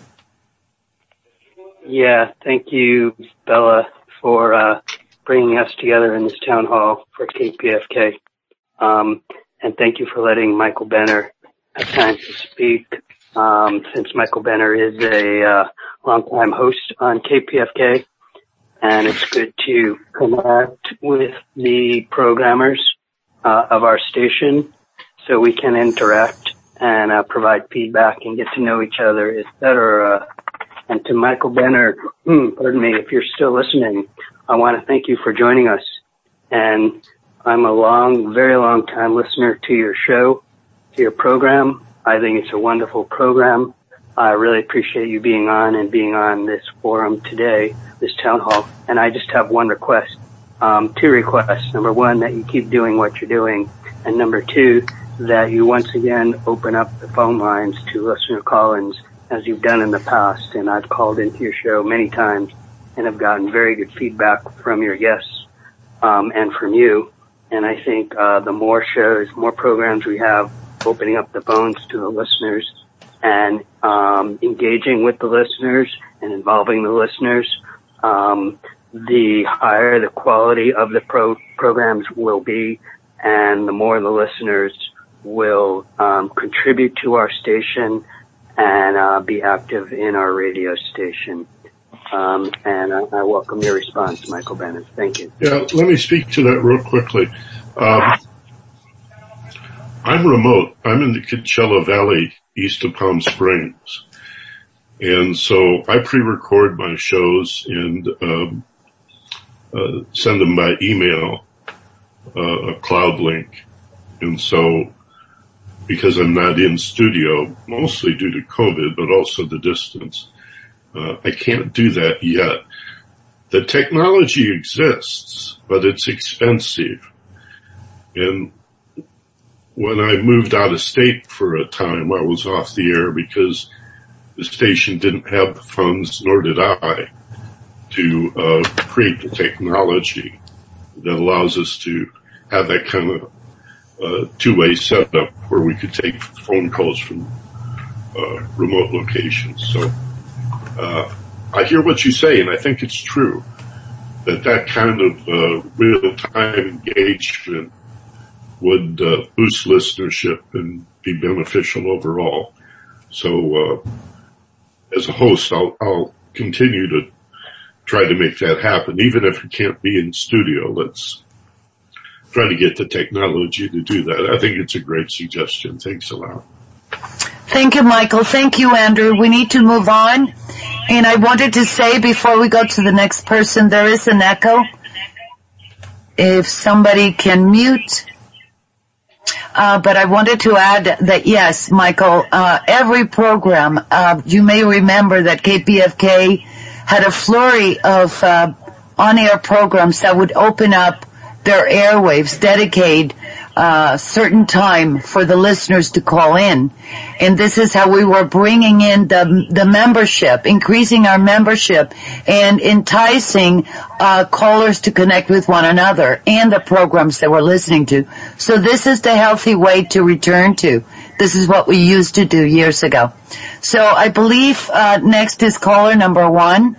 Yeah, thank you, Bella, for uh, bringing us together in this town hall for K P F K. Um, and thank you for letting Michael Benner have time to speak, um, since Michael Benner is a uh, longtime host on K P F K, and it's good to connect with the programmers uh, of our station so we can interact and uh, provide feedback and get to know each other, et cetera. And to Michael Benner, pardon me, if you're still listening, I want to thank you for joining us. And I'm a long, very long time listener to your show, to your program. I think it's a wonderful program. I really appreciate you being on and being on this forum today, this town hall. And I just have one request, um, two requests. Number one, that you keep doing what you're doing. And number two, that you once again open up the phone lines to listener call-ins as you've done in the past. And I've called into your show many times and have gotten very good feedback from your guests, um, and from you. And I think, uh, the more shows, more programs we have opening up the phones to the listeners and, um, engaging with the listeners and involving the listeners, um, the higher the quality of the pro- programs will be, and the more the listeners will, um, contribute to our station and, uh, be active in our radio station. Um, and I, I welcome your response, Michael Bennett. Thank you. Yeah, let me speak to that real quickly. Um, I'm remote. I'm in the Coachella Valley, east of Palm Springs. And so I pre-record my shows and, um, uh, send them by email, uh, a cloud link. And so, because I'm not in studio, mostly due to COVID, but also the distance, Uh, I can't do that yet. The technology exists, but it's expensive. And when I moved out of state for a time, I was off the air because the station didn't have the funds, nor did I, to uh, create the technology that allows us to have that kind of uh, two-way setup where we could take phone calls from uh, remote locations. So Uh, I hear what you say, and I think it's true that that kind of uh, real-time engagement would uh, boost listenership and be beneficial overall. So, uh, as a host, I'll, I'll continue to try to make that happen, even if it can't be in studio. Let's try to get the technology to do that. I think it's a great suggestion. Thanks a lot. Thank you, Michael. Thank you, Andrew. We need to move on. And I wanted to say before we go to the next person, there is an echo. If somebody can mute. Uh, but I wanted to add that, yes, Michael, uh, every program, uh, you may remember that K P F K had a flurry of uh, on-air programs that would open up their airwaves, dedicate uh certain time for the listeners to call in. And this is how we were bringing in the the membership, increasing our membership and enticing uh callers to connect with one another and the programs that we're listening to. So this is the healthy way to return to. This is what we used to do years ago. So I believe uh next is caller number one.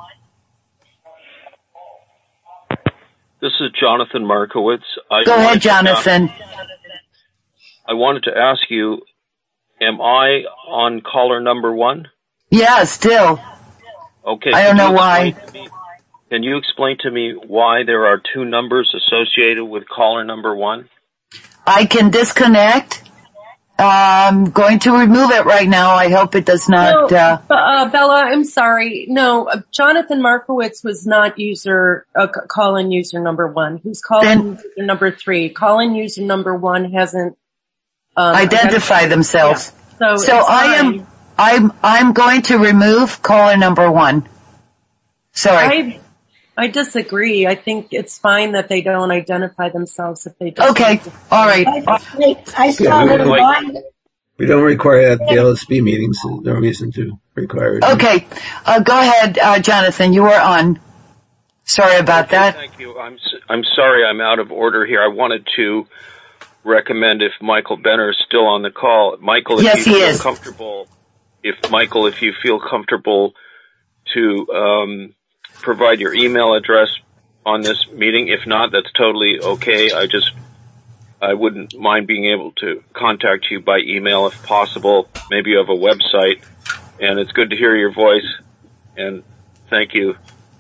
This is Jonathan Markowitz. I Go ahead, Jonathan. Ask, I wanted to ask you, am I on caller number one? Yeah, still. Okay. I don't know why. Me, can you explain to me why there are two numbers associated with caller number one? I can disconnect. I'm going to remove it right now. I hope it does not. No, uh, uh Bella, I'm sorry. No, uh, Jonathan Markowitz was not user, uh, call-in user number one. Who's call-in user number three? Call-in user number one hasn't um, identified themselves. Yeah. So, so I am, I'm, I'm going to remove caller number one. Sorry. I, I disagree. I think it's fine that they don't identify themselves if they don't. Okay. All right. I, I saw yeah, the we, line. we don't require that at the L S B meetings. So there's no reason to require it. Okay. Uh, go ahead, uh, Jonathan. You were on. Sorry about okay, that. Thank you. I'm, I'm sorry I'm out of order here. I wanted to recommend if Michael Benner is still on the call. Michael, if yes, you he feel is. comfortable, if Michael, if you feel comfortable to, um, provide your email address on this meeting. If not, that's totally okay. I just, I wouldn't mind being able to contact you by email if possible. Maybe you have a website, and it's good to hear your voice, and thank you.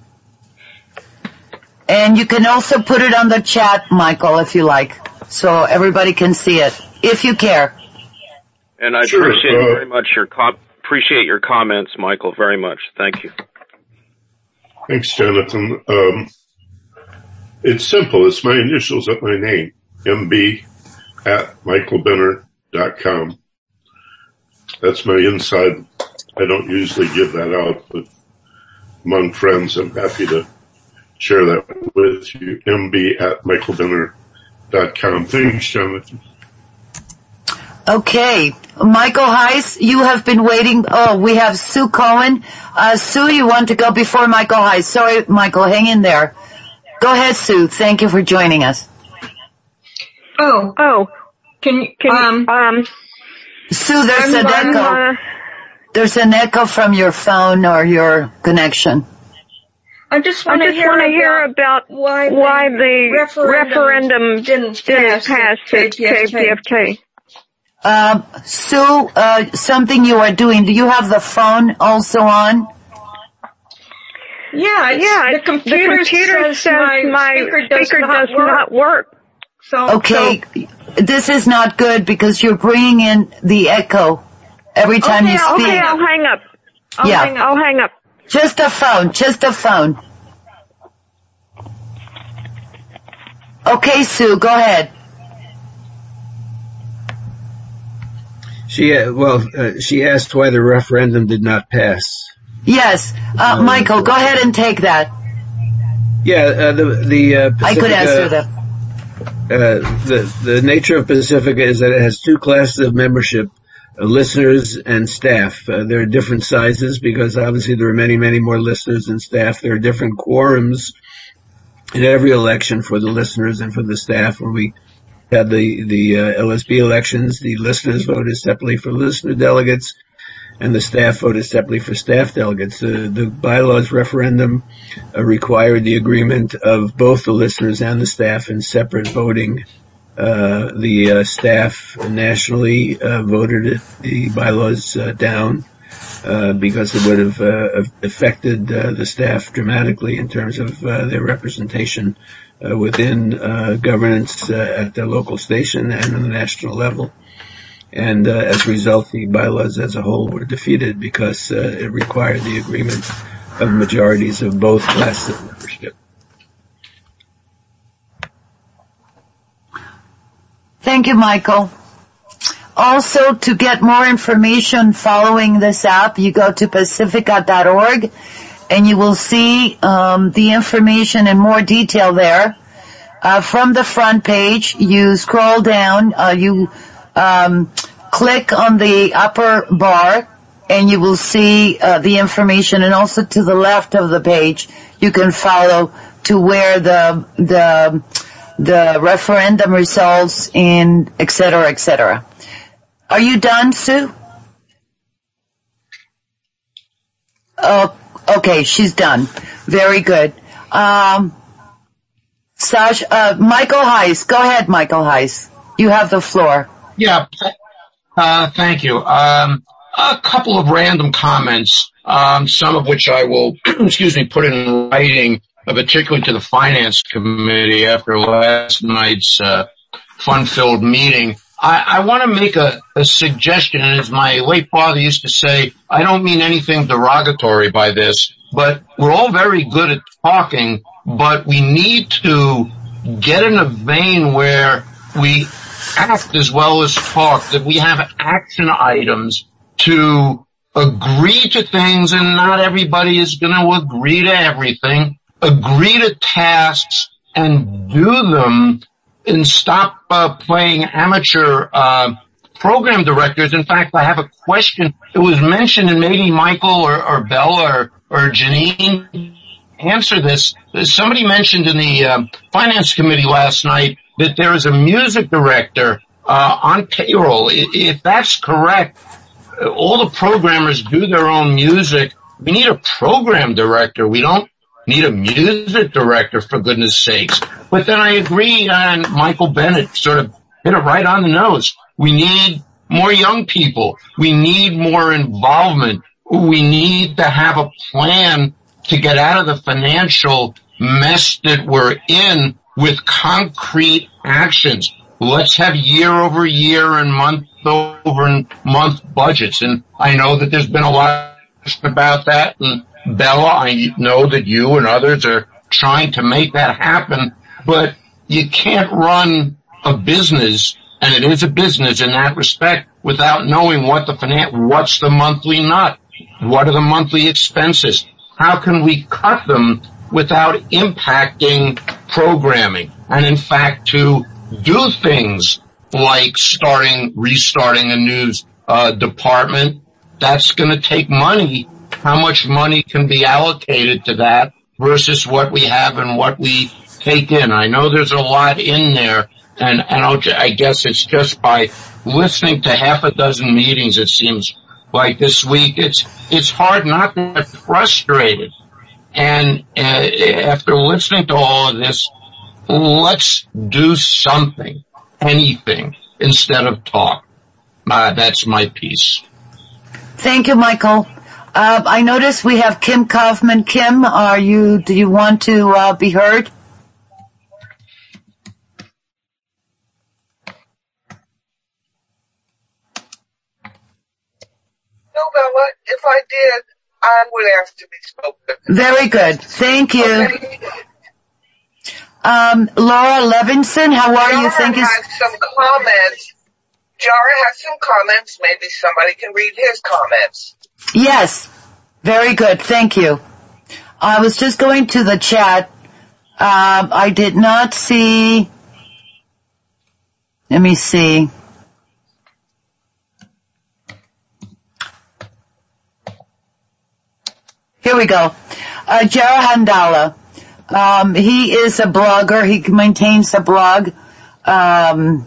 And you can also put it on the chat, Michael, if you like, so everybody can see it, if you care. And I Sure, appreciate uh, very much your com- appreciate your comments, Michael, very much. Thank you. Thanks, Jonathan. Um, it's simple. It's my initials at my name, M B at michael benner dot com. That's my inside. I don't usually give that out, but among friends, I'm happy to share that with you. M B at michael benner dot com. Thanks, Jonathan. Okay. Michael Heiss, you have been waiting. Oh, we have Sue Cohen. Uh, Sue, you want to go before Michael Heiss. Sorry, Michael, hang in there. Go ahead, Sue. Thank you for joining us. Oh, oh, can you, can um, um, Sue, there's I'm, an I'm, echo. uh, There's an echo from your phone or your connection. I just want to hear, hear about why the, why the referendum, referendum didn't didn't pass, pass at K P F K. Um, Sue, uh, something you are doing. Do you have the phone also on? Yeah, it's, Yeah, the computer, the computer says, says my, my speaker does, speaker not, does work. not work. So, Okay, this is not good because you're bringing in the echo every time Okay, you speak. Okay, I'll hang up. I'll Yeah. hang up. I'll hang up. Just a phone, just a phone. Okay, Sue, go ahead. She, uh, well, uh, she asked why the referendum did not pass. Yes, uh, Um, Michael, go ahead and take that. Yeah, uh, the, the, uh, Pacifica, I could answer that. Uh, the, the nature of Pacifica is that it has two classes of membership, uh, listeners and staff. Uh, there are different sizes because obviously there are many, many more listeners than staff. There are different quorums in every election for the listeners and for the staff. When we had the, the, uh, L S B elections, the listeners voted separately for listener delegates and the staff voted separately for staff delegates. Uh, the bylaws referendum uh, required the agreement of both the listeners and the staff in separate voting. Uh, the uh, staff nationally uh, voted the bylaws uh, down uh, because it would have uh, affected uh, the staff dramatically in terms of uh, their representation uh, within uh, governance uh, at the local station and on the national level. And uh, as a result, the bylaws as a whole were defeated because uh, it required the agreement of majorities of both classes of membership. Thank you, Michael. Also, to get more information following this app, you go to pacifica dot org and you will see um, the information in more detail there. Uh, from the front page, you scroll down, uh, you um, click on the upper bar, and you will see uh, the information. And also to the left of the page, you can follow to where the the the referendum results in et cetera, et cetera. Are you done, Sue? Oh, okay, she's done. Very good. Um, Sasha, uh, Michael Heiss, go ahead, Michael Heiss. You have the floor. Yeah, uh, thank you. Um, a couple of random comments, um, some of which I will, excuse me, put in writing, uh, particularly to the Finance Committee after last night's uh, fun-filled meeting. I, I want to make a, a suggestion, and as my late father used to say, I don't mean anything derogatory by this, but we're all very good at talking, but we need to get in a vein where we act as well as talk, that we have action items to agree to things, and not everybody is going to agree to everything. Agree to tasks and do them, and stop uh, playing amateur uh program directors. In fact, I have a question. It was mentioned, and maybe Michael or, or Bella or, or Janine answer this. Somebody mentioned in the uh, Finance Committee last night that there is a music director uh on payroll. If that's correct, all the programmers do their own music. We need a program director. We don't need a music director, for goodness sakes. But then I agree, and Michael Bennett sort of hit it right on the nose. We need more young people. We need more involvement. We need to have a plan to get out of the financial mess that we're in with concrete actions. Let's have year over year and month over month budgets. And I know that there's been a lot about that. And Bella, I know that you and others are trying to make that happen, but you can't run a business, and it is a business in that respect, without knowing what the finan- what's the monthly nut, what are the monthly expenses, how can we cut them without impacting programming, and in fact to do things like starting, restarting a news uh, department. That's going to take money. How much money can be allocated to that versus what we have and what we take in? I know there's a lot in there, and, and I'll, I guess it's just by listening to half a dozen meetings, it seems like this week, it's, it's hard not to get frustrated. And uh, after listening to all of this, let's do something, anything, instead of talk. Uh, that's my piece. Thank you, Michael. Uh, I notice we have Kim Kaufman. Kim, are you, do you want to uh, be heard? No, Bella, if I did, I would ask to be spoken. Very good. Thank you. Okay. Um, Laura Levinson, how are Jara you? Thank you. has some comments. Jara has some comments. Maybe somebody can read his comments. Yes. Very good. Thank you. I was just going to the chat. Um, I did not see. Let me see. Here we go. Uh, Jara Handala. Um, he is a blogger. He maintains a blog. Um,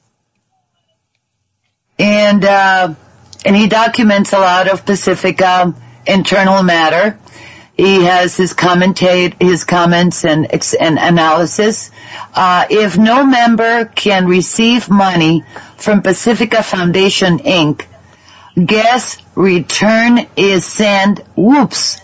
and, uh, and he documents a lot of Pacifica internal matter. He has his commentate, his comments and, and analysis. Uh, if no member can receive money from Pacifica Foundation Incorporated, guess return is sent, whoops.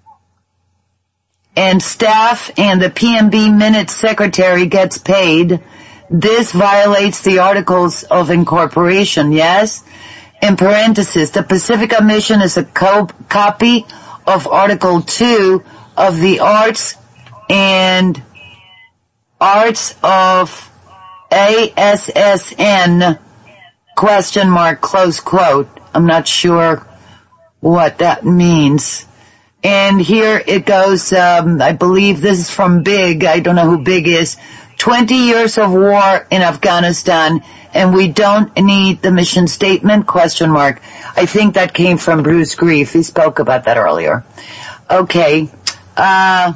And staff and the P M B minute secretary gets paid. This violates the Articles of Incorporation, yes? In parentheses, the Pacifica Mission is a co- copy of Article two of the Arts and Arts of A S S N, question mark, close quote. I'm not sure what that means. And here it goes, um, I believe this is from Big, I don't know who Big is, twenty years of war in Afghanistan, and we don't need the mission statement, question mark. I think that came from Bruce Grief, he spoke about that earlier. Okay, uh,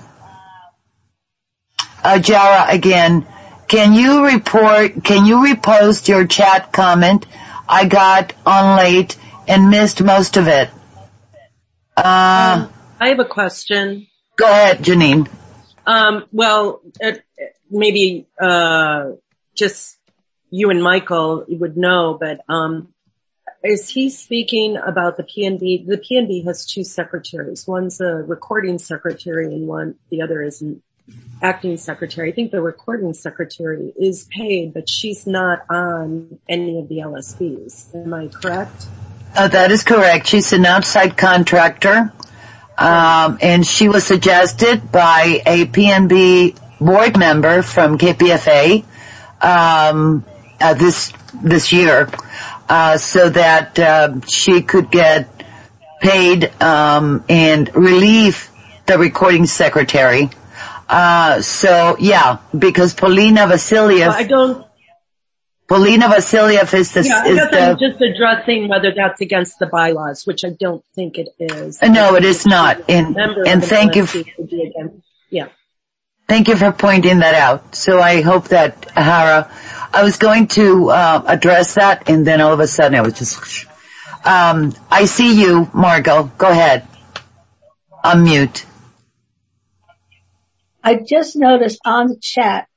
uh, Jara again, can you report, can you repost your chat comment? I got on late and missed most of it. Uh, um, I have a question. Go ahead, Janine. Um, well, it, maybe, uh, just you and Michael would know, but, um, is he speaking about the P N B? The P N B has two secretaries. One's a recording secretary and one, the other is an acting secretary. I think the recording secretary is paid, but she's not on any of the L S Bs. Am I correct? Uh, that is correct. She's an outside contractor. Um, and she was suggested by a P N B board member from K P F A, um, uh, this, this year, uh, so that, uh, she could get paid, um, and relieve the recording secretary. Uh, so yeah, because Polina Vasiliev. Well, I don't. Polina Vasiliev is the, yeah, I is guess the, I'm just addressing whether that's against the bylaws, which I don't think it is. No, it is not. And, and thank you. For, yeah. Thank you for pointing that out. So I hope that, Hara, I was going to, uh, address that and then all of a sudden I was just, um, I see you, Margot. Go ahead. Unmute. I just noticed on the chat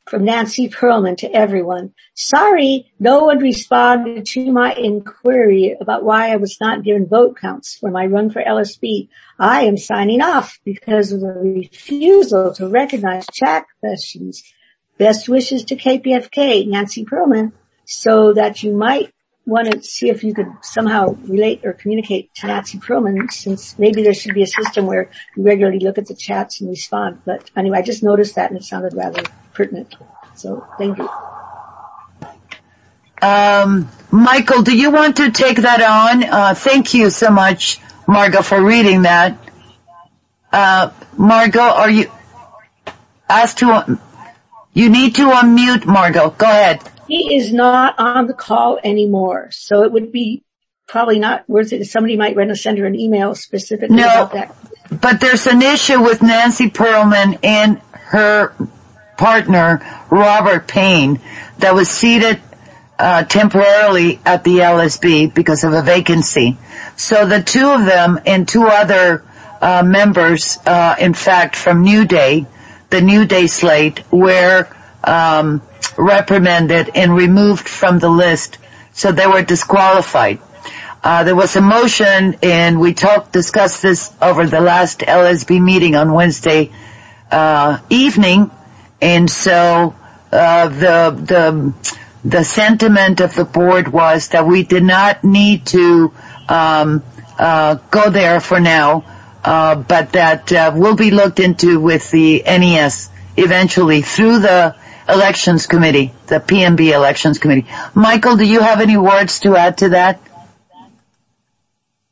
from Nancy Pearlman to everyone. Sorry, no one responded to my inquiry about why I was not given vote counts for my run for L S B. I am signing off because of the refusal to recognize chat questions. Best wishes to K P F K, Nancy Pearlman, so that you might want to see if you could somehow relate or communicate to Nancy Pearlman, since maybe there should be a system where you regularly look at the chats and respond. But anyway, I just noticed that and it sounded rather pertinent. So thank you. Um, Michael, do you want to take that on? Uh, thank you so much, Margot, for reading that. Uh, Margot, are you asked to, you need to unmute, Margot. Go ahead. He is not on the call anymore, so it would be probably not worth it. Somebody might want to send her an email specifically no, about that. But there's an issue with Nancy Pearlman and her partner, Robert Payne, that was seated uh temporarily at the L S B because of a vacancy. So the two of them and two other uh members, uh in fact, from New Day, the New Day slate, were um reprimanded and removed from the list, so they were disqualified. Uh there was a motion, and we talked, discussed this over the last L S B meeting on Wednesday uh evening, and so uh the the the sentiment of the board was that we did not need to um uh go there for now, uh but that uh, will be looked into with the N E S eventually through the elections committee, the P M B elections committee. Michael, do you have any words to add to that?